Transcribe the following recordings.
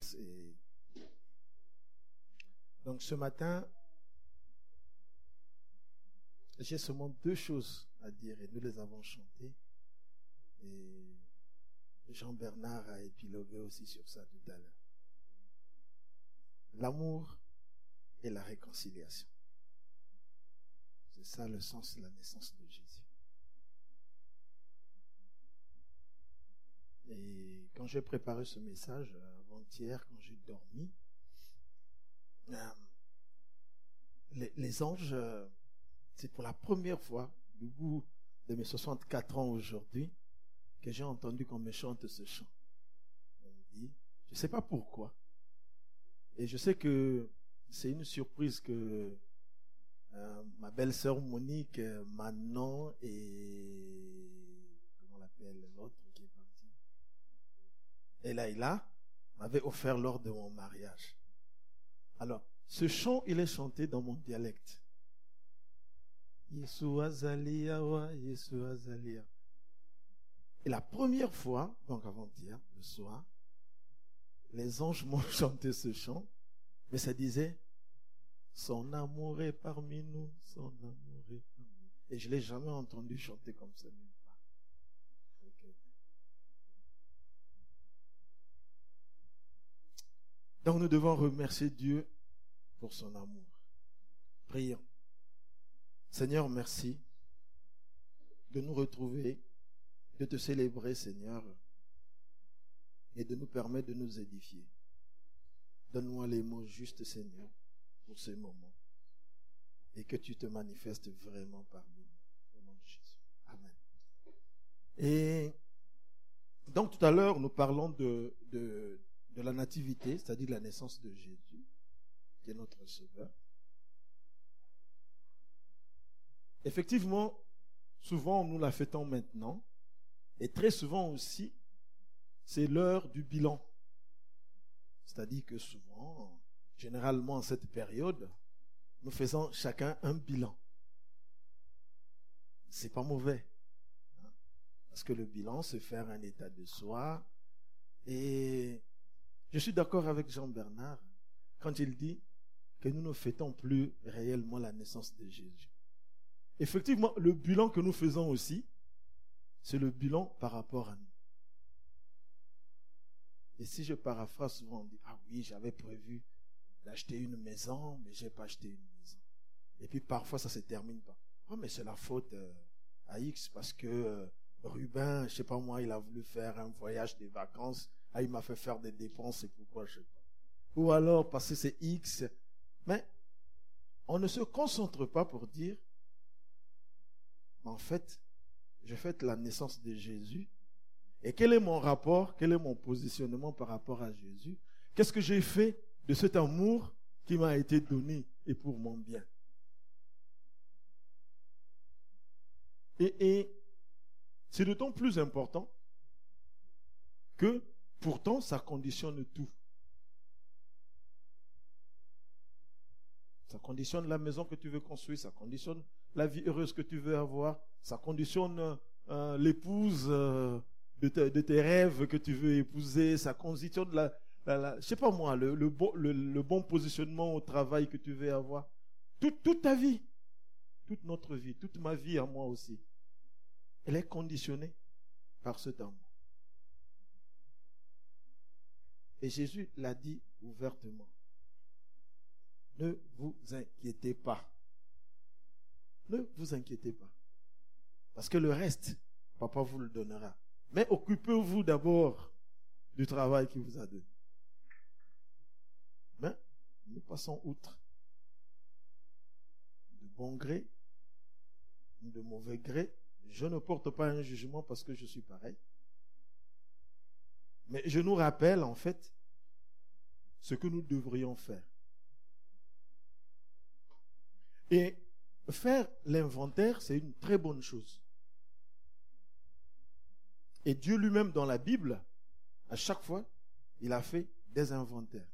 Donc ce matin, j'ai seulement 2 choses à dire et nous les avons chantées. Et Jean-Bernard a épilogué aussi sur ça tout à l'heure. L'amour et la réconciliation. C'est ça le sens de la naissance de Jésus. Et quand j'ai préparé ce message, avant-hier, quand j'ai dormi, les anges, c'est pour la première fois, du bout de mes 64 ans aujourd'hui, que j'ai entendu qu'on me chante ce chant. On me dit, je ne sais pas pourquoi. Et je sais que c'est une surprise que ma belle-sœur Monique, Manon et comment on l'appelle l'autre qui est parti, et Laïla m'avait offert lors de mon mariage. Alors, ce chant, il est chanté dans mon dialecte. Yeshua Zalia wa Yeshua Zalia. Et la première fois, donc avant-hier, le soir, les anges m'ont chanté ce chant, mais ça disait son amour est parmi nous, son amour est parmi nous. Et je l'ai jamais entendu chanter comme ça nulle part. Donc nous devons remercier Dieu pour son amour. Prions. Seigneur, merci de nous retrouver, de te célébrer, Seigneur, et de nous permettre de nous édifier. Donne-moi les mots justes, Seigneur, pour ces moments, et que tu te manifestes vraiment parmi nous. Au nom de Jésus. Amen. Et donc tout à l'heure, nous parlons de la nativité, c'est-à-dire la naissance de Jésus, qui est notre Sauveur. Effectivement, souvent nous la fêtons maintenant, et très souvent aussi, c'est l'heure du bilan. C'est-à-dire que souvent, généralement en cette période, nous faisons chacun un bilan. C'est pas mauvais, hein? Parce que le bilan, c'est faire un état de soi. Et je suis d'accord avec Jean-Bernard quand il dit que nous ne fêtons plus réellement la naissance de Jésus. Effectivement, le bilan que nous faisons aussi, c'est le bilan par rapport à nous. Et si je paraphrase souvent, on dit, ah oui, j'avais prévu d'acheter une maison, mais j'ai pas acheté une maison. Et puis parfois, ça se termine pas. Oh, mais c'est la faute à X parce que Ruben, je sais pas moi, il a voulu faire un voyage de vacances, ah, il m'a fait faire des dépenses, et pourquoi je sais pas. Ou alors parce que c'est X. Mais on ne se concentre pas pour dire, en fait, je fête la naissance de Jésus. Et quel est mon rapport, quel est mon positionnement par rapport à Jésus? Qu'est-ce que j'ai fait de cet amour qui m'a été donné et pour mon bien? Et c'est d'autant plus important que pourtant ça conditionne tout. Ça conditionne la maison que tu veux construire, ça conditionne la vie heureuse que tu veux avoir, ça conditionne l'épouse de tes rêves que tu veux épouser, ça conditionne je sais pas moi, le bon positionnement au travail que tu veux avoir. Toute ta vie, toute notre vie, toute ma vie à moi aussi, elle est conditionnée par cet amour. Et Jésus l'a dit ouvertement. Ne vous inquiétez pas. Ne vous inquiétez pas. Parce que le reste, Papa vous le donnera. Mais occupez-vous d'abord du travail qu'il vous a donné. Mais nous passons outre. De bon gré, de mauvais gré, je ne porte pas un jugement parce que je suis pareil. Mais je nous rappelle en fait ce que nous devrions faire. Et faire l'inventaire, c'est une très bonne chose. Et Dieu lui-même dans la Bible, à chaque fois, il a fait des inventaires.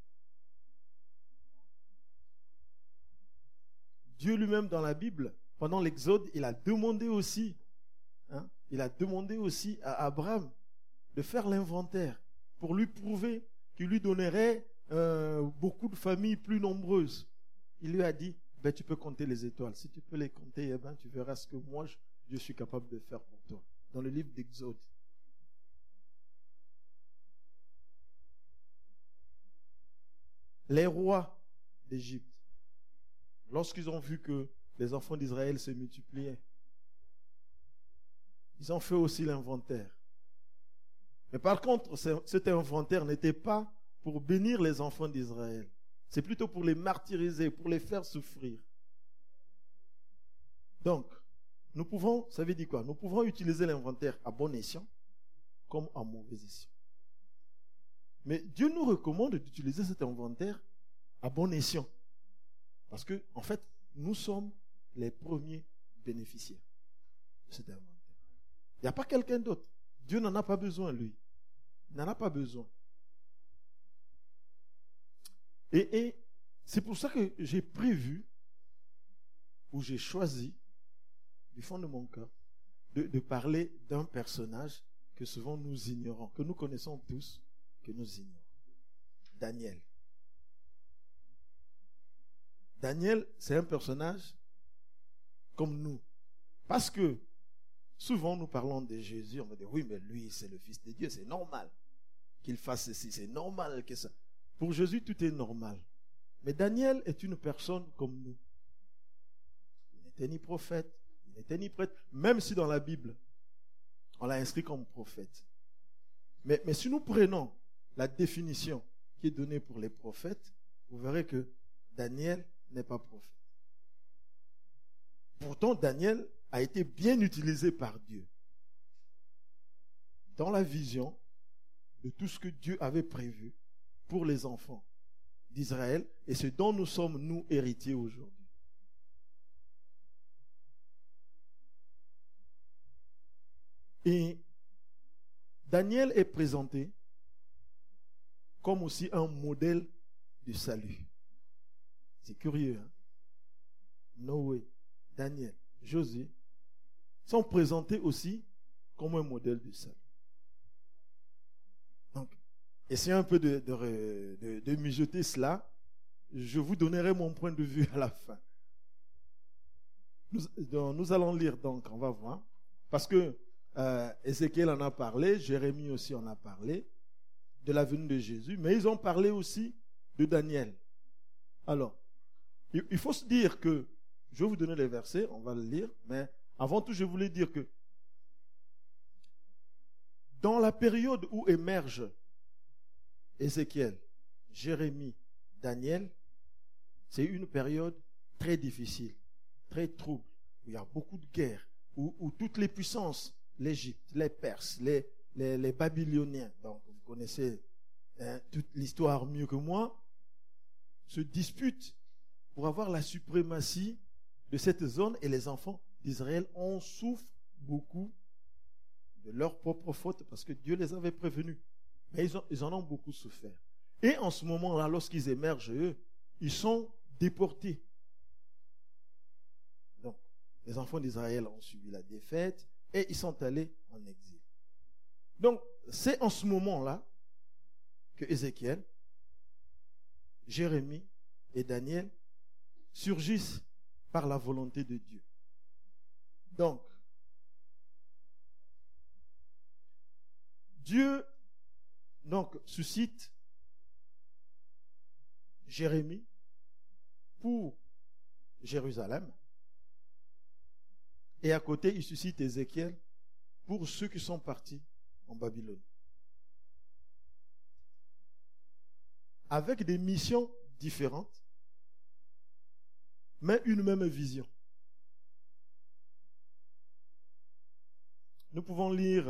Dieu lui-même dans la Bible, pendant l'Exode, il a demandé aussi à Abraham de faire l'inventaire pour lui prouver qui lui donnerait beaucoup de familles plus nombreuses. Il lui a dit, ben, tu peux compter les étoiles. Si tu peux les compter, eh ben, tu verras ce que moi, je suis capable de faire pour toi. Dans le livre d'Exode. Les rois d'Égypte, lorsqu'ils ont vu que les enfants d'Israël se multipliaient, ils ont fait aussi l'inventaire. Mais par contre, cet inventaire n'était pas pour bénir les enfants d'Israël. C'est plutôt pour les martyriser, pour les faire souffrir. Donc, nous pouvons, ça veut dire quoi? Nous pouvons utiliser l'inventaire à bon escient comme à mauvais escient. Mais Dieu nous recommande d'utiliser cet inventaire à bon escient. Parce que, en fait, nous sommes les premiers bénéficiaires de cet inventaire. Il n'y a pas quelqu'un d'autre. Dieu n'en a pas besoin, lui. Il n'en a pas besoin. Et c'est pour ça que j'ai prévu, ou j'ai choisi, du fond de mon cœur, de parler d'un personnage que souvent nous ignorons, que nous connaissons tous, que nous ignorons. Daniel. Daniel, c'est un personnage comme nous. Parce que souvent nous parlons de Jésus, on va dire, oui, mais lui, c'est le Fils de Dieu, c'est normal qu'il fasse ceci, c'est normal que ça. Pour Jésus, tout est normal. Mais Daniel est une personne comme nous. Il n'était ni prophète, il n'était ni prêtre, même si dans la Bible, on l'a inscrit comme prophète. Mais si nous prenons la définition qui est donnée pour les prophètes, vous verrez que Daniel n'est pas prophète. Pourtant, Daniel a été bien utilisé par Dieu dans la vision de tout ce que Dieu avait prévu pour les enfants d'Israël et ce dont nous sommes, nous, héritiers aujourd'hui. Et Daniel est présenté comme aussi un modèle du salut. C'est curieux, hein? Noé, Daniel, Josué sont présentés aussi comme un modèle du salut. Donc, essayez un peu de mijoter cela. Je vous donnerai mon point de vue à la fin. Nous allons lire donc, on va voir. Parce que Ézéchiel en a parlé, Jérémie aussi en a parlé, de la venue de Jésus, mais ils ont parlé aussi de Daniel. Alors, il faut se dire que, je vais vous donner les versets, on va le lire, mais avant tout, je voulais dire que dans la période où émergent Ézéchiel, Jérémie, Daniel, c'est une période très difficile, très trouble, où il y a beaucoup de guerres, où toutes les puissances, l'Égypte, les Perses, les Babyloniens, donc vous connaissez toute l'histoire mieux que moi, se disputent pour avoir la suprématie de cette zone et les enfants d'Israël en souffrent beaucoup de leur propre faute parce que Dieu les avait prévenus. Mais ils en ont beaucoup souffert. Et en ce moment-là, lorsqu'ils émergent, eux, ils sont déportés. Donc, les enfants d'Israël ont subi la défaite et ils sont allés en exil. Donc, c'est en ce moment-là que Ézéchiel, Jérémie et Daniel surgissent par la volonté de Dieu. Donc, Dieu suscite Jérémie pour Jérusalem et à côté il suscite Ézéchiel pour ceux qui sont partis en Babylone. Avec des missions différentes, mais une même vision. Nous pouvons lire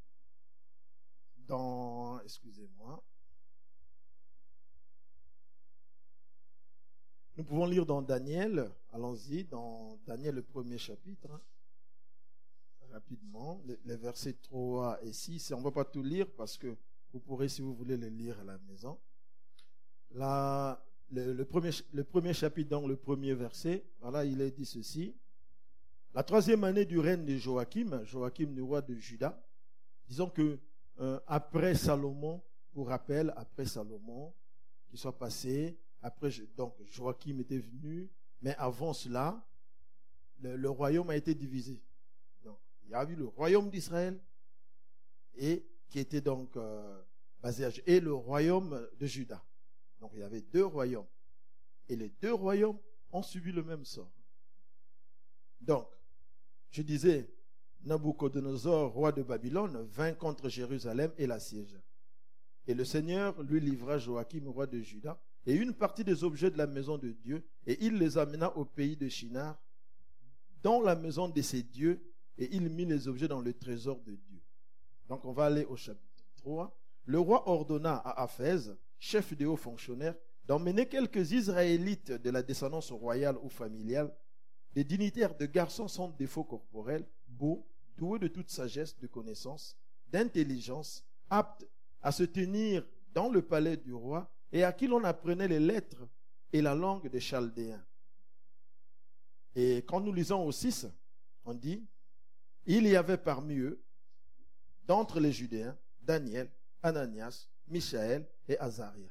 Nous pouvons lire dans Daniel, allons-y, dans Daniel le premier chapitre, rapidement, les versets 3 et 6. On ne va pas tout lire parce que vous pourrez, si vous voulez, les lire à la maison. Là, le premier chapitre, dans le premier verset, voilà, il est dit ceci. La 3e année du règne de Joachim, le roi de Juda, disons que après Salomon, pour rappel, après Salomon, qui soit passé, après, donc Joachim était venu, mais avant cela, le royaume a été divisé. Donc, il y a eu le royaume d'Israël, et qui était donc basé à et le royaume de Juda. Donc, il y avait deux royaumes. Et les deux royaumes ont subi le même sort. Donc, je disais, Nabuchodonosor, roi de Babylone, vint contre Jérusalem et l'assiégea. Et le Seigneur lui livra Joachim, roi de Juda, et une partie des objets de la maison de Dieu, et il les amena au pays de Shinar, dans la maison de ses dieux, et il mit les objets dans le trésor de Dieu. Donc on va aller au chapitre 3. Le roi ordonna à Aphèse, chef des hauts fonctionnaires, d'emmener quelques Israélites de la descendance royale ou familiale, des dignitaires de garçons sans défaut corporel, beaux, doués de toute sagesse, de connaissance, d'intelligence, aptes à se tenir dans le palais du roi, et à qui l'on apprenait les lettres et la langue des Chaldéens. Et quand nous lisons au 6, on dit, il y avait parmi eux, d'entre les Judéens, Daniel, Ananias, Michaël et Azaria.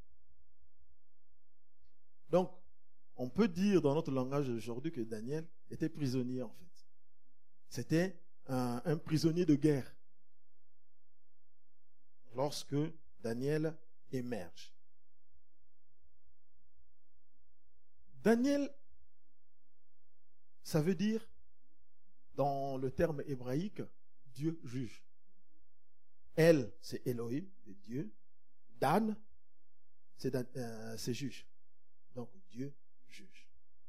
Donc, on peut dire dans notre langage aujourd'hui que Daniel était prisonnier en fait. C'était un prisonnier de guerre. Lorsque Daniel émerge. Daniel, ça veut dire, dans le terme hébraïque, Dieu juge. El, c'est Elohim, c'est Dieu. Dan, c'est juge. Donc Dieu juge.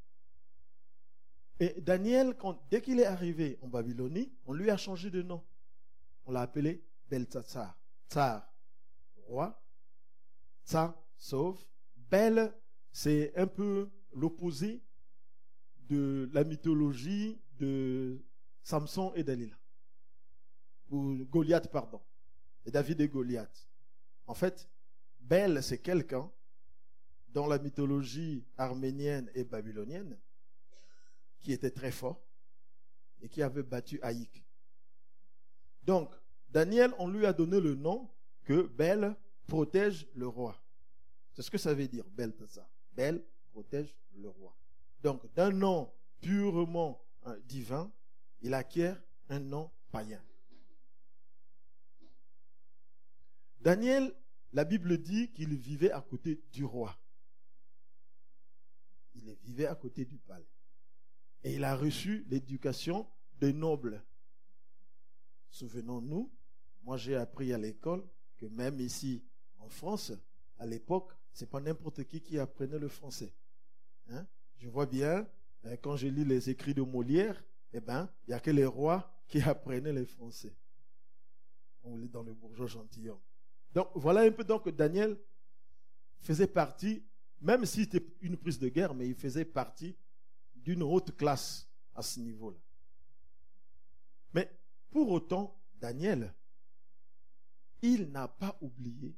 Et Daniel, dès qu'il est arrivé en Babylonie, on lui a changé de nom. On l'a appelé Beltsatsar. Tsar, roi. Tsar, sauve. Bel, c'est un peu l'opposé de la mythologie de Samson et Dalila. Ou Goliath, pardon. Et David et Goliath. En fait, Bel, c'est quelqu'un dans la mythologie arménienne et babylonienne qui était très fort et qui avait battu Haïk. Donc, Daniel, on lui a donné le nom que Bel protège le roi. C'est ce que ça veut dire, Beltsatsar. Bel protège le roi. Donc, d'un nom purement divin, il acquiert un nom païen. Daniel, la Bible dit qu'il vivait à côté du roi. Il vivait à côté du palais. Et il a reçu l'éducation des nobles. Souvenons-nous, moi j'ai appris à l'école que même ici en France, à l'époque, c'est pas n'importe qui apprenait le français. Hein? Je vois bien, quand je lis les écrits de Molière, il n'y a que les rois qui apprenaient le français. On lit dans le Bourgeois gentilhomme. Donc voilà un peu donc que Daniel faisait partie, même si c'était une prise de guerre, mais il faisait partie d'une haute classe à ce niveau-là. Mais pour autant, Daniel, il n'a pas oublié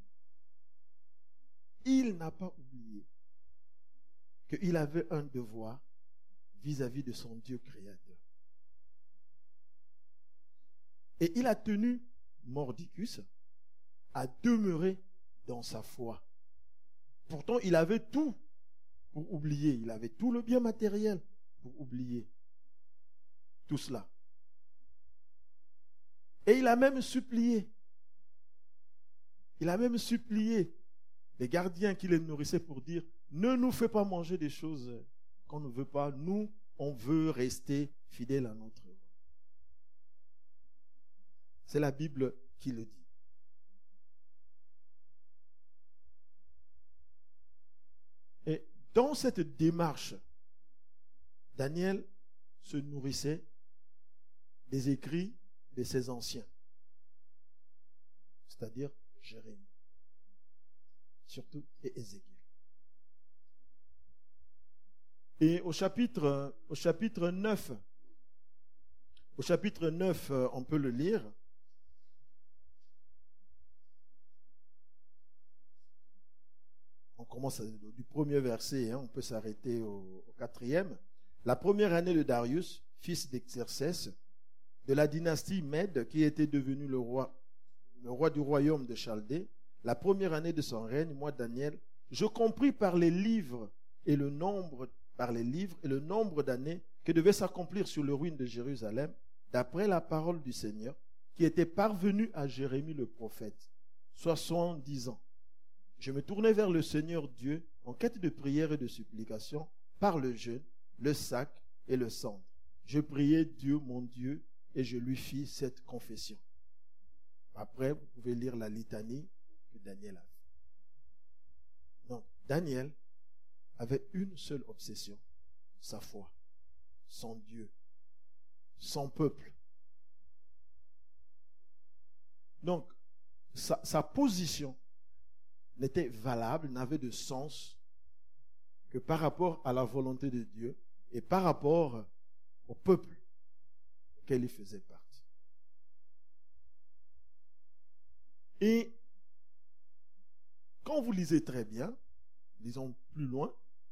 qu'il avait un devoir vis-à-vis de son Dieu créateur. Et il a tenu Mordicus à demeurer dans sa foi. Pourtant, il avait tout pour oublier. Il avait tout le bien matériel pour oublier tout cela. Et il a même supplié. Il a même supplié les gardiens qui les nourrissaient pour dire, ne nous fais pas manger des choses qu'on ne veut pas. Nous, on veut rester fidèles à notre roi. C'est la Bible qui le dit. Et dans cette démarche, Daniel se nourrissait des écrits de ses anciens, c'est-à-dire Jérémie, surtout, et Ézéchiel. Et au chapitre 9, on peut le lire. On commence du premier verset, on peut s'arrêter au 4e. La première année de Darius, fils d'Exercès, de la dynastie Mède, qui était devenu le roi du royaume de Chaldée, la première année de son règne, moi Daniel, je compris par les livres et le nombre d'années que devaient s'accomplir sur les ruines de Jérusalem, d'après la parole du Seigneur, qui était parvenue à Jérémie le prophète, 70 ans. Je me tournai vers le Seigneur Dieu en quête de prière et de supplication par le jeûne, le sac et le cendre. Je priai Dieu, mon Dieu, et je lui fis cette confession. Après, vous pouvez lire la litanie que Daniel a fait. Donc, Daniel avait une seule obsession, sa foi, son Dieu, son peuple. Donc, sa position n'était valable, n'avait de sens que par rapport à la volonté de Dieu et par rapport au peuple auquel il faisait partie. Et quand vous lisez très bien, lisons plus loin,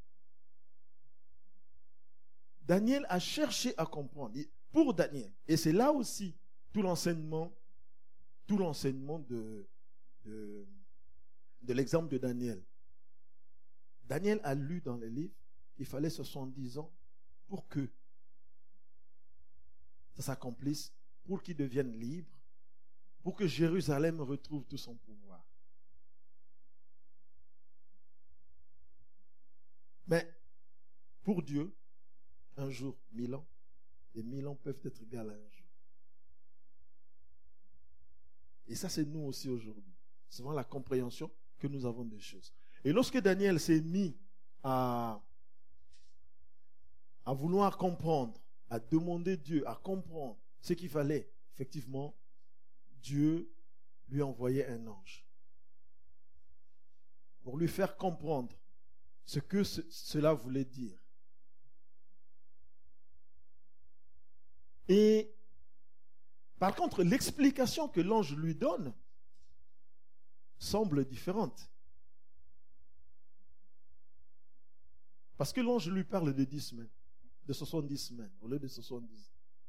Daniel a cherché à comprendre. Pour Daniel, et c'est là aussi tout l'enseignement de l'exemple de Daniel. Daniel a lu dans les livres, il fallait 70 ans pour que ça s'accomplisse, pour qu'il devienne libre, pour que Jérusalem retrouve tout son pouvoir. Mais pour Dieu, un jour, 1000 ans, et 1000 ans peuvent être égales à un jour. Et ça, c'est nous aussi aujourd'hui. C'est vraiment la compréhension que nous avons des choses. Et lorsque Daniel s'est mis à vouloir comprendre, à demander Dieu, à comprendre ce qu'il fallait, effectivement, Dieu lui envoyait un ange pour lui faire comprendre ce que cela voulait dire. Et par contre, l'explication que l'ange lui donne semble différente. Parce que l'ange lui parle de 10 semaines, de 70 semaines, au lieu de 70.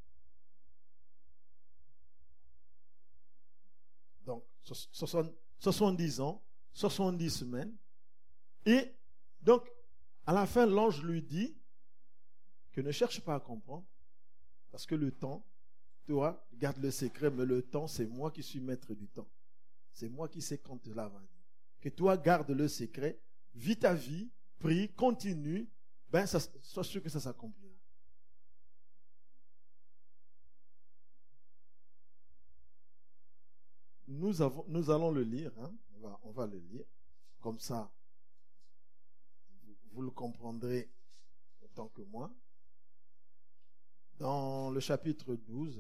Donc, 70 ans, 70 semaines. Et donc, à la fin, l'ange lui dit que ne cherche pas à comprendre, parce que le temps, toi, garde le secret, mais le temps, c'est moi qui suis maître du temps. C'est moi qui sais quand cela va venir. Que toi, garde le secret, vis ta vie, prie, continue, sois sûr que ça s'accomplira. Nous allons le lire, hein? On va le lire. Comme ça, vous le comprendrez autant que moi. Dans le chapitre 12,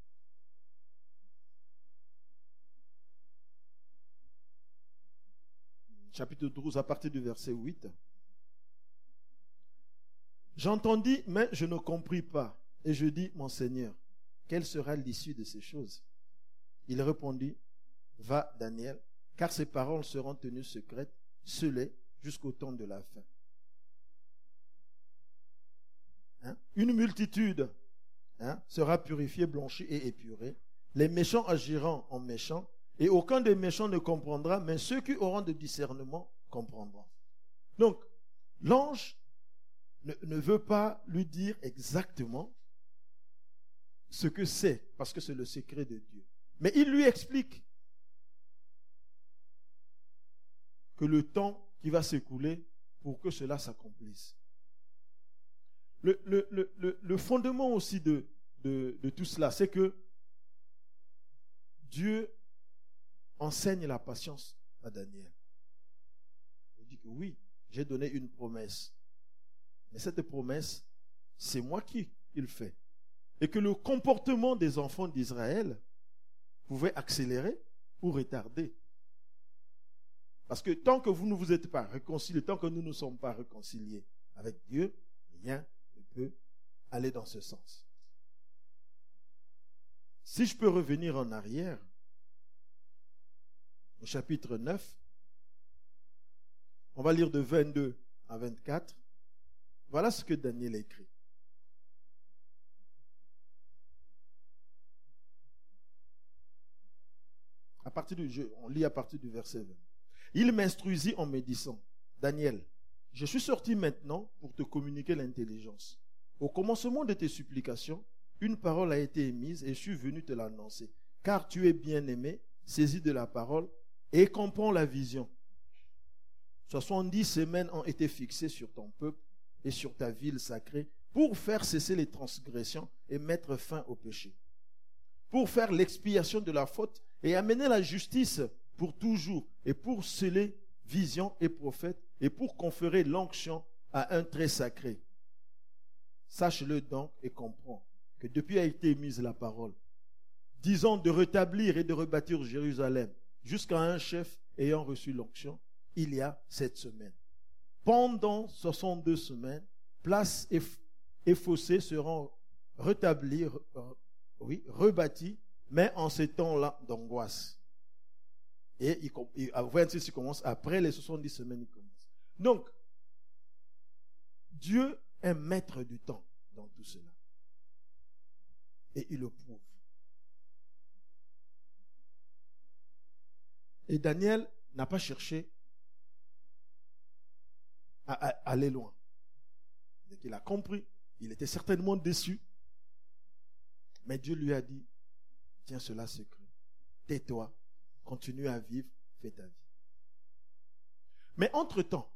à partir du verset 8, j'entendis, mais je ne compris pas. Et je dis, mon Seigneur, quelle sera l'issue de ces choses? Il répondit, va, Daniel, car ces paroles seront tenues secrètes, scellées, jusqu'au temps de la fin. Une multitude sera purifiée, blanchie et épurée. Les méchants agiront en méchants, et aucun des méchants ne comprendra, mais ceux qui auront de discernement comprendront. Donc, l'ange ne veut pas lui dire exactement ce que c'est, parce que c'est le secret de Dieu. Mais il lui explique que le temps qui va s'écouler pour que cela s'accomplisse. Le fondement aussi de tout cela, c'est que Dieu enseigne la patience à Daniel. Il dit que oui, j'ai donné une promesse. Mais cette promesse, c'est moi qui le fais. Et que le comportement des enfants d'Israël pouvait accélérer ou retarder. Parce que tant que vous ne vous êtes pas réconciliés, tant que nous ne sommes pas réconciliés avec Dieu, rien ne peut aller dans ce sens. Si je peux revenir en arrière, au chapitre 9, on va lire de 22 à 24. Voilà ce que Daniel écrit. On lit à partir du verset 20. Il m'instruisit en me disant, Daniel, je suis sorti maintenant pour te communiquer l'intelligence. Au commencement de tes supplications, une parole a été émise et je suis venu te l'annoncer. Car tu es bien-aimé, saisi de la parole et comprends la vision. 70 semaines ont été fixées sur ton peuple et sur ta ville sacrée pour faire cesser les transgressions et mettre fin au péché. Pour faire l'expiation de la faute et amener la justice pour toujours et pour sceller vision et prophète et pour conférer l'onction à un très sacré. Sache-le donc et comprends que depuis a été émise la parole, disant de rétablir et de rebâtir Jérusalem jusqu'à un chef ayant reçu l'onction, il y a 7 semaines. Pendant 62 semaines, places et fossés seront rétablis, rebâtis, mais en ces temps-là d'angoisse. Et à 26, il commence, après les 70 semaines, il commence. Donc, Dieu est maître du temps dans tout cela. Et il le prouve. Et Daniel n'a pas cherché à aller loin. Il a compris, il était certainement déçu. Mais Dieu lui a dit, tiens cela secret, tais-toi, continue à vivre, fais ta vie. Mais entre-temps,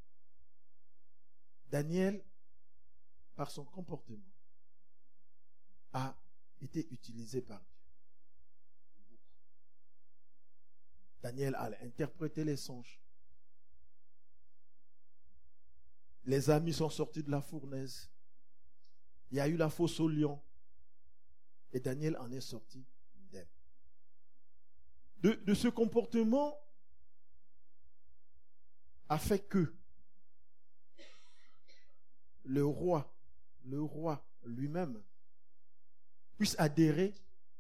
Daniel, par son comportement, a été utilisé par Dieu. Daniel a interprété les songes. Les amis sont sortis de la fournaise. Il y a eu la fosse au lion. Et Daniel en est sorti indemne. De ce comportement a fait que le roi lui-même puisse adhérer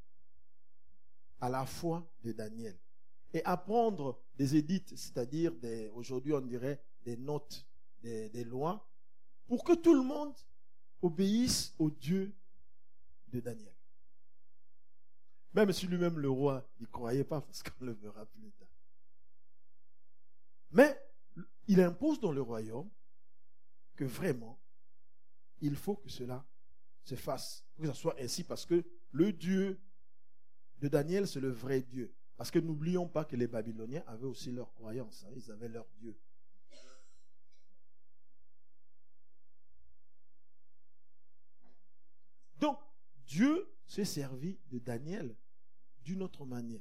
à la foi de Daniel et apprendre des édicts, c'est-à-dire aujourd'hui on dirait des notes, des lois, pour que tout le monde obéisse au Dieu de Daniel. Même si lui-même le roi n'y croyait pas, parce qu'on le verra plus tard. Mais il impose dans le royaume que vraiment, il faut que cela se fasse, que ce soit ainsi, parce que le Dieu de Daniel, c'est le vrai Dieu. Parce que n'oublions pas que les Babyloniens avaient aussi leur croyance, hein, ils avaient leur Dieu. Donc, Dieu s'est servi de Daniel d'une autre manière.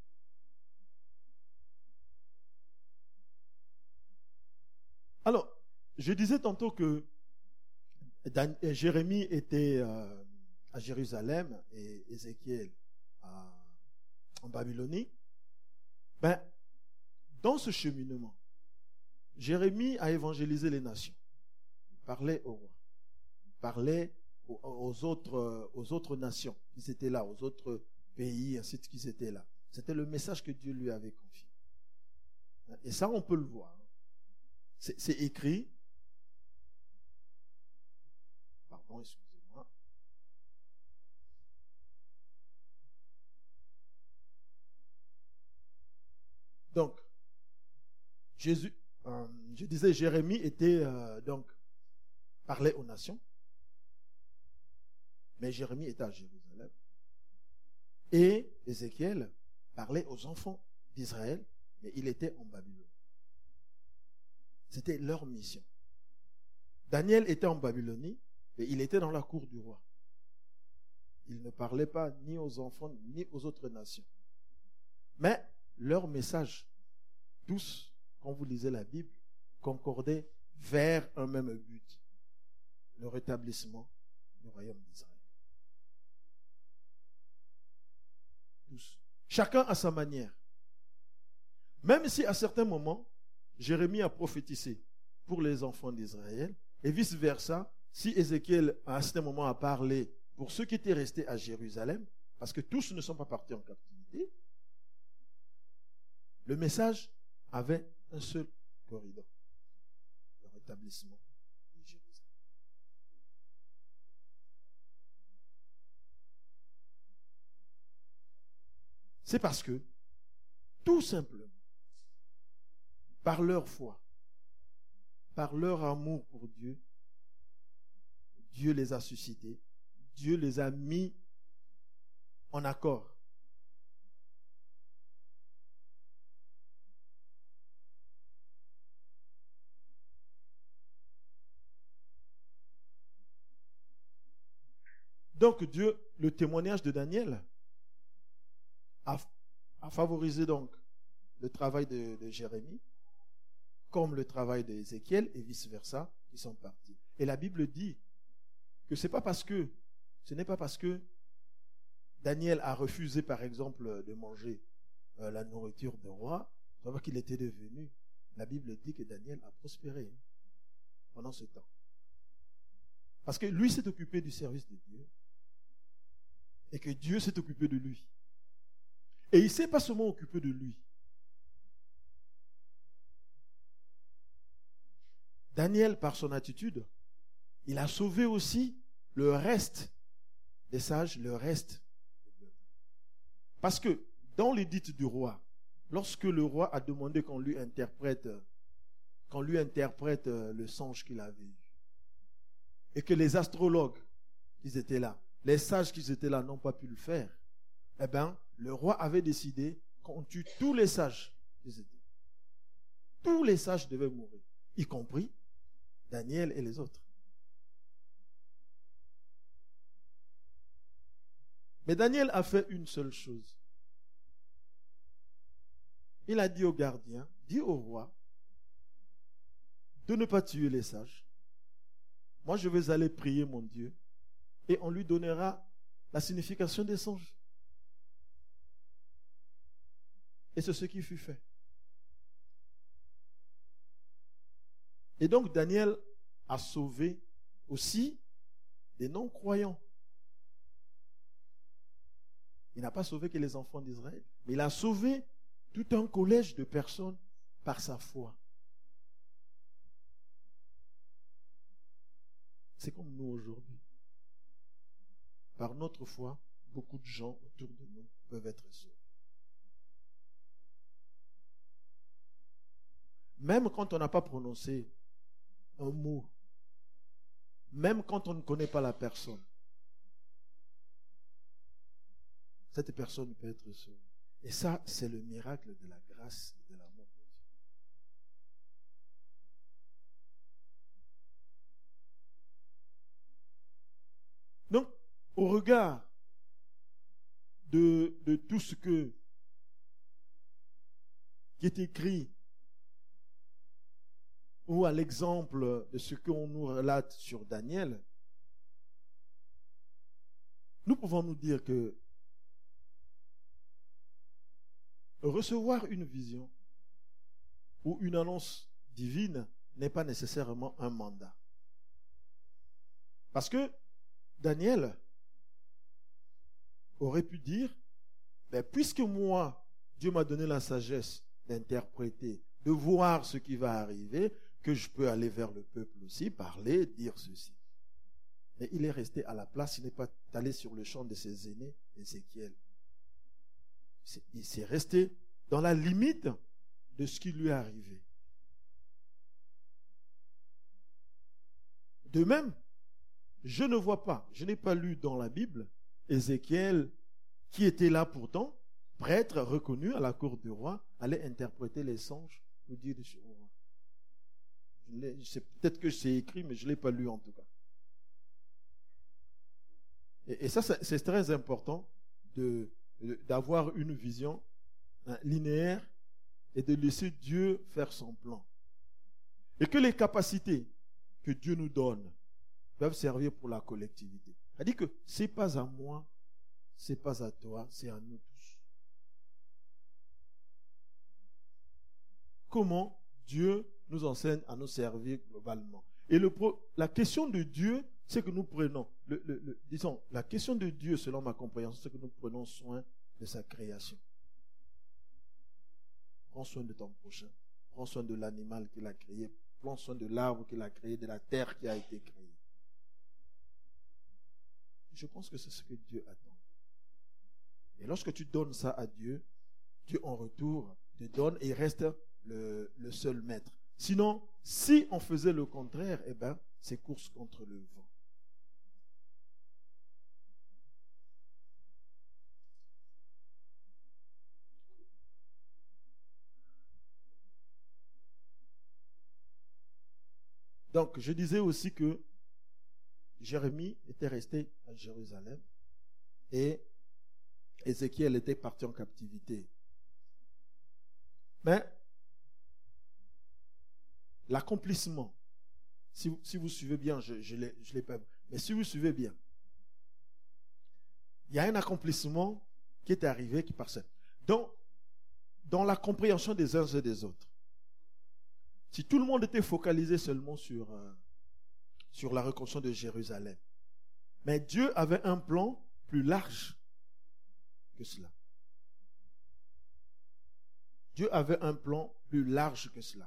Alors, je disais tantôt que Jérémie était à Jérusalem et Ézéchiel en Babylonie. Dans ce cheminement, Jérémie a évangélisé les nations. Il parlait au roi. Il parlait aux autres nations qui étaient là, aux autres pays, ainsi de suite, qui étaient là. C'était le message que Dieu lui avait confié. Et ça, on peut le voir. C'est écrit. Pardon, excusez-moi. Donc, je disais, Jérémie était parlait aux nations, mais Jérémie était à Jérusalem. Et Ézéchiel parlait aux enfants d'Israël, mais il était en Babylone. C'était leur mission. Daniel était en Babylonie, et il était dans la cour du roi. Il ne parlait pas ni aux enfants, ni aux autres nations. Mais leur message, tous, quand vous lisez la Bible, concordait vers un même but, le rétablissement du royaume d'Israël. Tous. Chacun à sa manière. Même si à certains moments, Jérémie a prophétisé pour les enfants d'Israël, et vice-versa, si Ézéchiel à un certain moment a parlé pour ceux qui étaient restés à Jérusalem, parce que tous ne sont pas partis en captivité, le message avait un seul corridor, le rétablissement de Jérusalem. C'est parce que Tout simplement. Par leur foi, par leur amour pour Dieu, Dieu les a suscités, Dieu les a mis en accord. Donc Dieu, le témoignage de Daniel a favorisé donc le travail de Jérémie, comme le travail d'Ézéchiel et vice-versa, ils sont partis. Et la Bible dit que ce n'est pas parce que Daniel a refusé, par exemple, de manger la nourriture du roi, qu'il était devenu. La Bible dit que Daniel a prospéré pendant ce temps. Parce que lui s'est occupé du service de Dieu et que Dieu s'est occupé de lui. Et il ne s'est pas seulement occupé de lui. Daniel, par son attitude, il a sauvé aussi le reste des sages, le reste. Parce que dans l'édit du roi, lorsque le roi a demandé qu'on lui interprète le songe qu'il avait eu, et que les astrologues qui étaient là, les sages qui étaient là n'ont pas pu le faire, eh bien, le roi avait décidé qu'on tue tous les sages qui étaient. Tous les sages devaient mourir, y compris Daniel et les autres. Mais Daniel a fait une seule chose. Il a dit au gardien, dit au roi, de ne pas tuer les sages. Moi, je vais aller prier mon Dieu et on lui donnera la signification des songes. Et c'est ce qui fut fait. Et donc Daniel a sauvé aussi des non-croyants. Il n'a pas sauvé que les enfants d'Israël, mais il a sauvé tout un collège de personnes par sa foi. C'est comme nous aujourd'hui. Par notre foi, beaucoup de gens autour de nous peuvent être sauvés. Même quand on n'a pas prononcé un mot, même quand on ne connaît pas la personne, cette personne peut être sauvée. Et ça, c'est le miracle de la grâce et de l'amour de Dieu. Donc, au regard de tout ce qui est écrit, ou à l'exemple de ce qu'on nous relate sur Daniel, nous pouvons nous dire que recevoir une vision ou une annonce divine n'est pas nécessairement un mandat. Parce que Daniel aurait pu dire, puisque moi, Dieu m'a donné la sagesse d'interpréter, de voir ce qui va arriver, que je peux aller vers le peuple aussi, parler, dire ceci. Mais il est resté à la place, il n'est pas allé sur le champ de ses aînés, Ézéchiel. Il s'est resté dans la limite de ce qui lui est arrivé. De même, je ne vois pas, je n'ai pas lu dans la Bible Ézéchiel, qui était là pourtant, prêtre reconnu à la cour du roi, allait interpréter les songes ou dire des choses. Peut-être que c'est écrit, mais je ne l'ai pas lu en tout cas. Et ça, c'est très important d'avoir une vision linéaire et de laisser Dieu faire son plan. Et que les capacités que Dieu nous donne peuvent servir pour la collectivité. C'est-à-dire que ce n'est pas à moi, ce n'est pas à toi, c'est à nous tous. Comment Dieu nous enseigne à nous servir globalement. Et la question de Dieu, c'est que nous prenons, disons, la question de Dieu, selon ma compréhension, c'est que nous prenons soin de sa création. Prends soin de ton prochain. Prends soin de l'animal qu'il a créé. Prends soin de l'arbre qu'il a créé, de la terre qui a été créée. Je pense que c'est ce que Dieu attend. Et lorsque tu donnes ça à Dieu, Dieu en retour te donne et il reste le seul maître. Sinon, si on faisait le contraire, eh ben, c'est course contre le vent. Donc, je disais aussi que Jérémie était resté à Jérusalem et Ézéchiel était parti en captivité. Mais l'accomplissement, si vous suivez bien, je l'ai pas, mais si vous suivez bien, il y a un accomplissement qui est arrivé qui passe. Dans la compréhension des uns et des autres, si tout le monde était focalisé seulement sur la reconstruction de Jérusalem, mais Dieu avait un plan plus large que cela. Dieu avait un plan plus large que cela.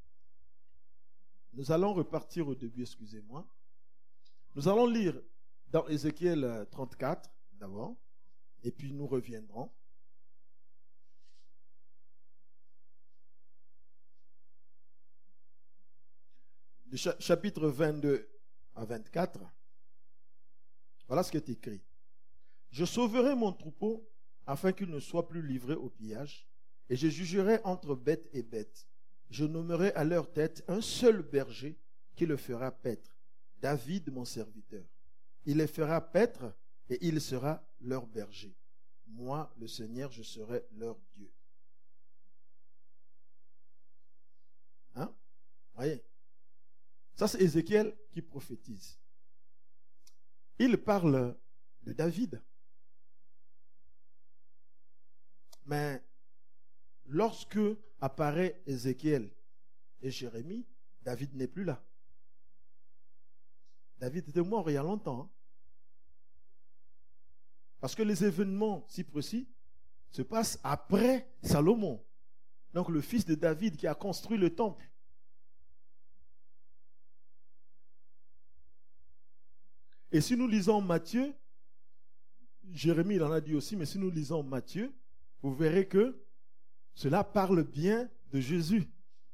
Nous allons repartir au début, excusez-moi. Nous allons lire dans Ézéchiel 34 d'abord, et puis nous reviendrons. Du chapitre 22 à 24, voilà ce qui est écrit. Je sauverai mon troupeau afin qu'il ne soit plus livré au pillage, et je jugerai entre bête et bête. Je nommerai à leur tête un seul berger qui le fera paître, David mon serviteur. Il les fera paître et il sera leur berger. Moi, le Seigneur, je serai leur Dieu. Hein? Voyez? Ça, c'est Ézéchiel qui prophétise. Il parle de David. Mais lorsque apparaît Ézéchiel et Jérémie, David n'est plus là. David était mort il y a longtemps. Parce que les événements si précis se passent après Salomon. Donc le fils de David qui a construit le temple. Et si nous lisons Matthieu, Jérémie il en a dit aussi, mais si nous lisons Matthieu, vous verrez que cela parle bien de Jésus.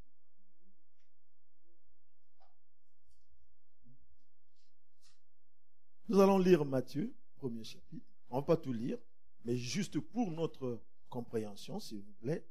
Nous allons lire Matthieu, premier chapitre. On ne va pas tout lire, mais juste pour notre compréhension, s'il vous plaît.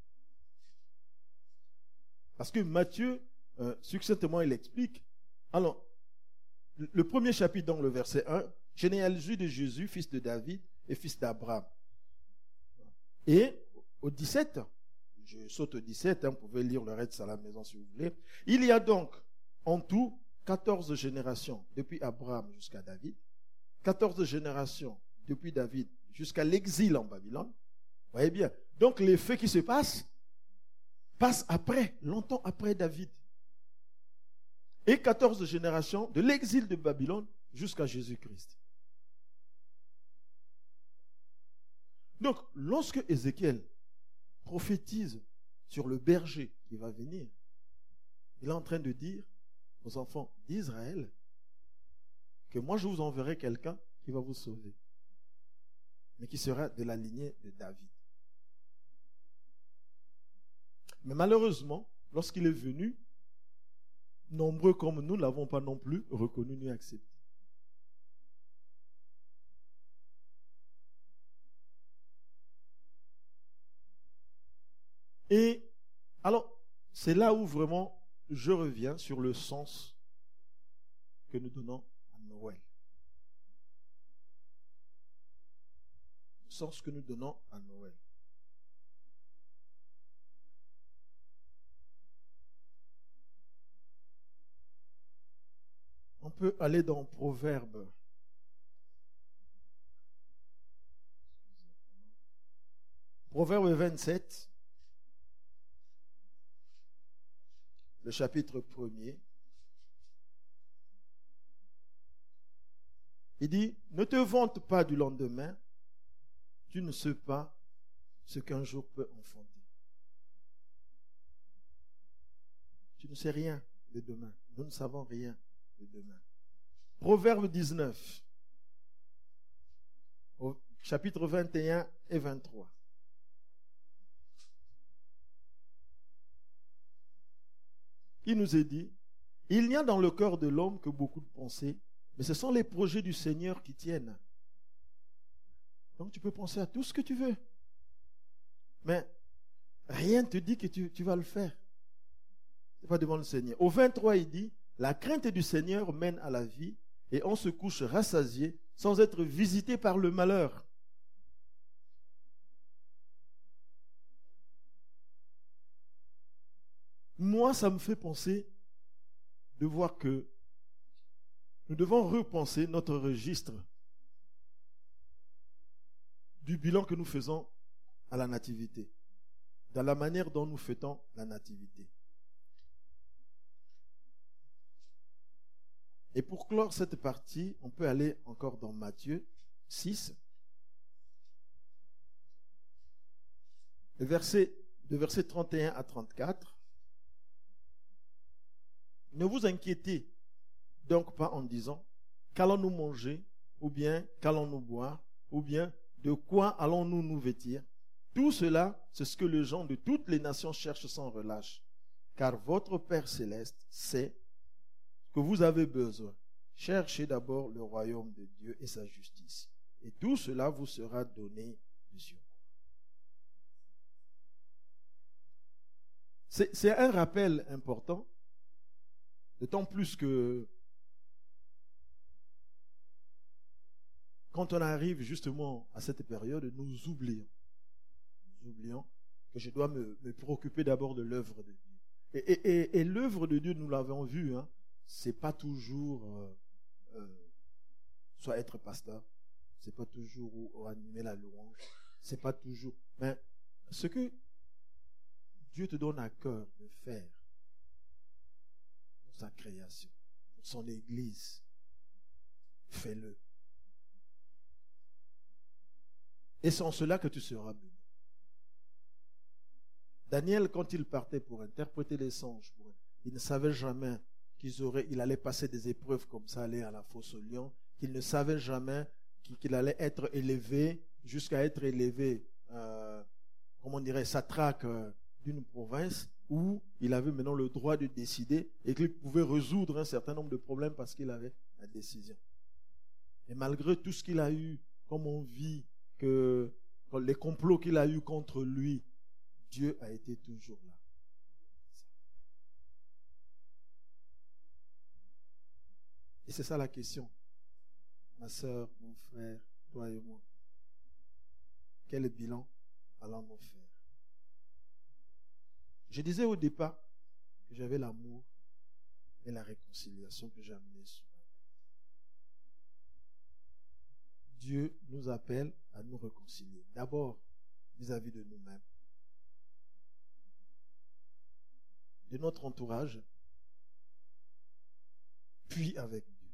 Parce que Matthieu, succinctement, il explique. Alors, le premier chapitre, dans le verset 1, généalogie de Jésus, fils de David et fils d'Abraham. Et au 17, je saute au 17, vous pouvez lire le reste à la maison si vous voulez. Il y a donc en tout 14 générations depuis Abraham jusqu'à David, 14 générations depuis David jusqu'à l'exil en Babylone. Vous voyez bien. Donc les faits qui se passent après, longtemps après David. Et 14 générations de l'exil de Babylone jusqu'à Jésus-Christ. Donc, lorsque Ézéchiel prophétise sur le berger qui va venir, il est en train de dire aux enfants d'Israël que moi je vous enverrai quelqu'un qui va vous sauver, mais qui sera de la lignée de David. Mais malheureusement, lorsqu'il est venu, nombreux comme nous ne l'avons pas non plus reconnu ni accepté. Et alors, c'est là où vraiment je reviens sur le sens que nous donnons à Noël. Le sens que nous donnons à Noël. On peut aller dans Proverbe. Proverbe 27. Le chapitre 1er, il dit, ne te vante pas du lendemain, tu ne sais pas ce qu'un jour peut enfanter. Tu ne sais rien de demain. Nous ne savons rien de demain. Proverbe 19, au chapitre 21 et 23. il nous est dit, il n'y a dans le cœur de l'homme que beaucoup de pensées, mais ce sont les projets du Seigneur qui tiennent. Donc tu peux penser à tout ce que tu veux. Mais rien ne te dit que tu vas le faire. C'est pas devant le Seigneur. Au 23, il dit, la crainte du Seigneur mène à la vie et on se couche rassasié sans être visité par le malheur. Moi, ça me fait penser de voir que nous devons repenser notre registre du bilan que nous faisons à la nativité, dans la manière dont nous fêtons la nativité. Et pour clore cette partie, on peut aller encore dans Matthieu 6, de versets 31 à 34. Ne vous inquiétez donc pas en disant, qu'allons-nous manger, ou bien qu'allons-nous boire, ou bien de quoi allons-nous nous vêtir? Tout cela, c'est ce que les gens de toutes les nations cherchent sans relâche. Car votre Père céleste sait que vous avez besoin. Cherchez d'abord le royaume de Dieu et sa justice. Et tout cela vous sera donné de surcroît. C'est un rappel important, d'autant plus que quand on arrive justement à cette période, nous oublions que je dois me préoccuper d'abord de l'œuvre de Dieu. Et l'œuvre de Dieu, nous l'avons vu, hein, c'est pas toujours soit être pasteur, c'est pas toujours ou animer la louange, c'est pas toujours. Mais ce que Dieu te donne à cœur de faire pour sa création, pour son Église, fais-le. Et c'est en cela que tu seras béni. Daniel, quand il partait pour interpréter les songes, il ne savait jamais qu'il allait passer des épreuves comme ça, aller à la fosse au lion, qu'il ne savait jamais qu'il allait être élevé jusqu'à être élevé, comment on dirait, satrape d'une province où il avait maintenant le droit de décider et qu'il pouvait résoudre un certain nombre de problèmes parce qu'il avait la décision. Et malgré tout ce qu'il a eu, comme on vit, que les complots qu'il a eu contre lui, Dieu a été toujours là. Et c'est ça la question. Ma soeur, mon frère, toi et moi. Quel bilan allons-nous faire? Je disais au départ que j'avais l'amour et la réconciliation que j'ai amené souvent. Dieu nous appelle à nous réconcilier. D'abord, vis-à-vis de nous-mêmes, de notre entourage, puis avec Dieu.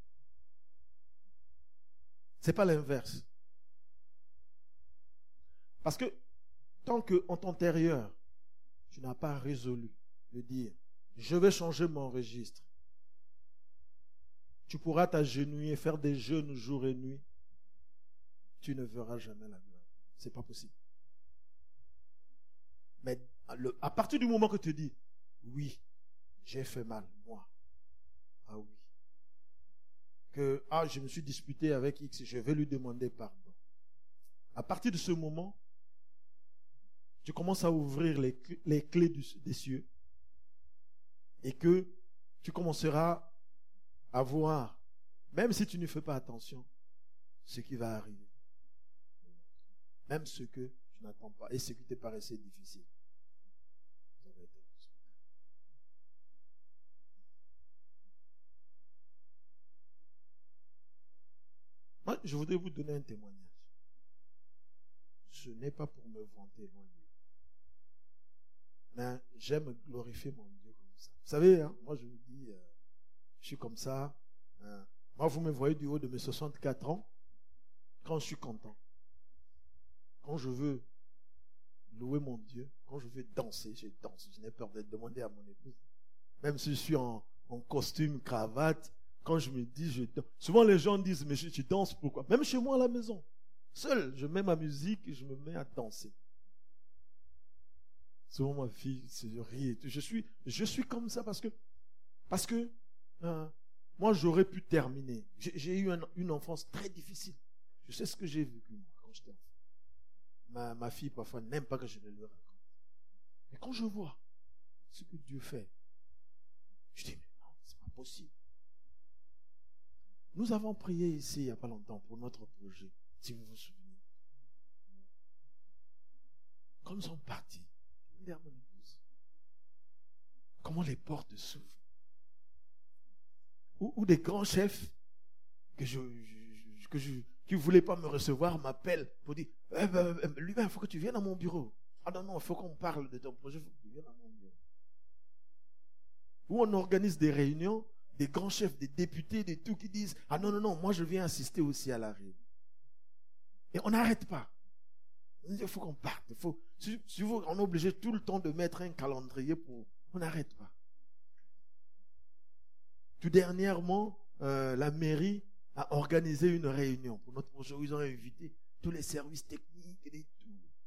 C'est pas l'inverse. Parce que tant qu'en ton intérieur, tu n'as pas résolu de dire, je vais changer mon registre, tu pourras t'agenouiller, faire des jeûnes jour et nuit, tu ne verras jamais la gloire. C'est pas possible. Mais à partir du moment que tu dis, oui, j'ai fait mal, moi. Ah oui. Que, je me suis disputé avec X, je vais lui demander pardon. À partir de ce moment, tu commences à ouvrir les clés des cieux et que tu commenceras à voir, même si tu ne fais pas attention, ce qui va arriver. Même ce que tu n'attends pas et ce qui te paraissait difficile. Moi, je voudrais vous donner un témoignage. Ce n'est pas pour me vanter, loin de là. Mais j'aime glorifier mon Dieu comme ça. Vous savez, hein, moi je vous dis, je suis comme ça. Moi, vous me voyez du haut de mes 64 ans, quand je suis content. Quand je veux louer mon Dieu, quand je veux danser, je danse. Je n'ai peur d'être demandé à mon épouse. Même si je suis en costume, cravate, quand je me dis, je danse. Souvent les gens disent, mais tu danses pourquoi? Même chez moi à la maison. Seul, je mets ma musique et je me mets à danser. Souvent ma fille se rit. Je suis comme ça parce que Parce que moi, j'aurais pu terminer. J'ai eu une enfance très difficile. Je sais ce que j'ai vécu moi, quand j'étais enfant. Ma fille, parfois, n'aime pas que je le lui raconte. Mais quand je vois ce que Dieu fait, je dis, mais non, c'est pas possible. Nous avons prié ici, il n'y a pas longtemps, pour notre projet, si vous vous souvenez. Quand nous sommes partis, derrière mon épouse, comment les portes s'ouvrent. Ou des grands chefs qui ne voulaient pas me recevoir m'appellent pour dire, lui, il faut que tu viennes à mon bureau. Ah non, il faut qu'on parle de ton projet, il faut que tu viennes à mon bureau. Où on organise des réunions, des grands chefs, des députés, des tout qui disent, ah non, moi je viens assister aussi à la réunion. Et on n'arrête pas. Il faut qu'on parte. On est obligé tout le temps de mettre un calendrier pour... On n'arrête pas. Tout dernièrement, la mairie a organisé une réunion pour notre projet où ils ont invité tous les services techniques et tout.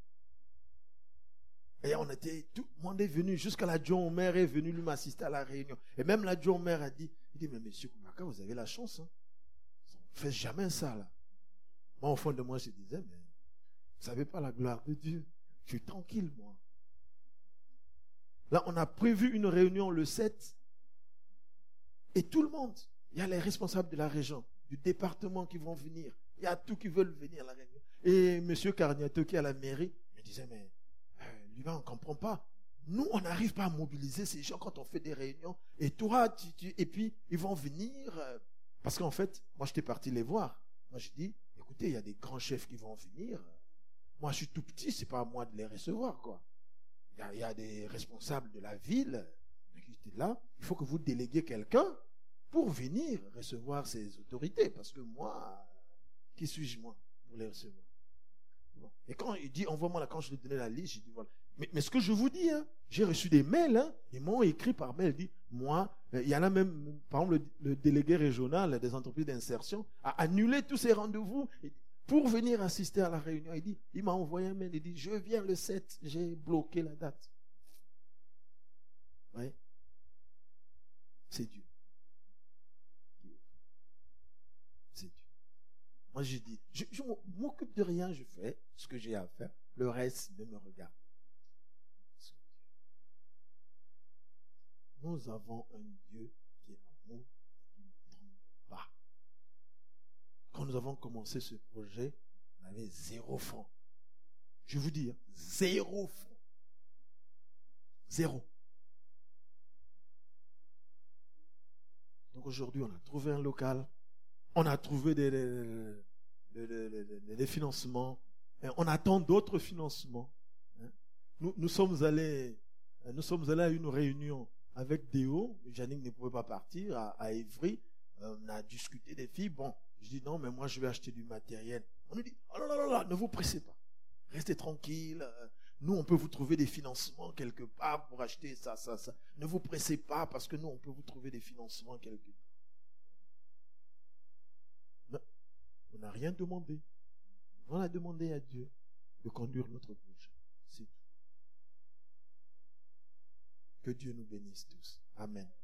Et tout le monde est venu, jusqu'à l'adjoint au maire est venu lui m'assister à la réunion. Et même l'adjoint au maire a dit, mais monsieur Koumaka, vous avez la chance. Hein? On ne fait jamais ça là. Moi, au fond de moi, je disais, mais vous savez pas la gloire de Dieu. Je suis tranquille, moi. Là, on a prévu une réunion le 7. Et tout le monde, il y a les responsables de la région, du département qui vont venir. Il y a tous qui veulent venir à la réunion. Et M. Carniato qui est à la mairie me disait, mais lui, on ne comprend pas. Nous, on n'arrive pas à mobiliser ces gens quand on fait des réunions. Et toi, et puis, ils vont venir. Parce qu'en fait, moi, j'étais parti les voir. Moi, je dis, écoutez, il y a des grands chefs qui vont venir. Moi, je suis tout petit, c'est pas à moi de les recevoir, quoi. Il y a des responsables de la ville qui étaient là. Il faut que vous déléguiez quelqu'un pour venir recevoir ces autorités. Parce que moi, qui suis-je, moi, pour les recevoir? Bon. Et quand il dit, envoie-moi là, quand je lui donnais la liste, j'ai dit, voilà. Mais ce que je vous dis, hein, j'ai reçu des mails, hein, ils m'ont écrit par mail, dit, moi, il y en a même, par exemple, le délégué régional des entreprises d'insertion a annulé tous ses rendez-vous pour venir assister à la réunion. Il m'a envoyé un mail, il dit, je viens le 7, j'ai bloqué la date. Oui. C'est Dieu. C'est Dieu. Moi, je dis, je m'occupe de rien, je fais ce que j'ai à faire. Le reste ne me regarde. Nous avons un Dieu qui est amour, qui ne tremble pas. Quand nous avons commencé ce projet, on avait 0 franc. Je vous dis, 0 franc. 0. Donc aujourd'hui, on a trouvé un local, on a trouvé des financements, on attend d'autres financements. Nous sommes allés à une réunion avec Déo. Jannick ne pouvait pas partir à Évry. On a discuté des filles. Bon, je dis non, mais moi je vais acheter du matériel. On nous dit, oh là, ne vous pressez pas. Restez tranquille. Nous, on peut vous trouver des financements quelque part pour acheter ça. Ne vous pressez pas parce que nous, on peut vous trouver des financements quelque part. Mais on n'a rien demandé. On a demandé à Dieu de conduire notre projet. C'est tout. Que Dieu nous bénisse tous. Amen.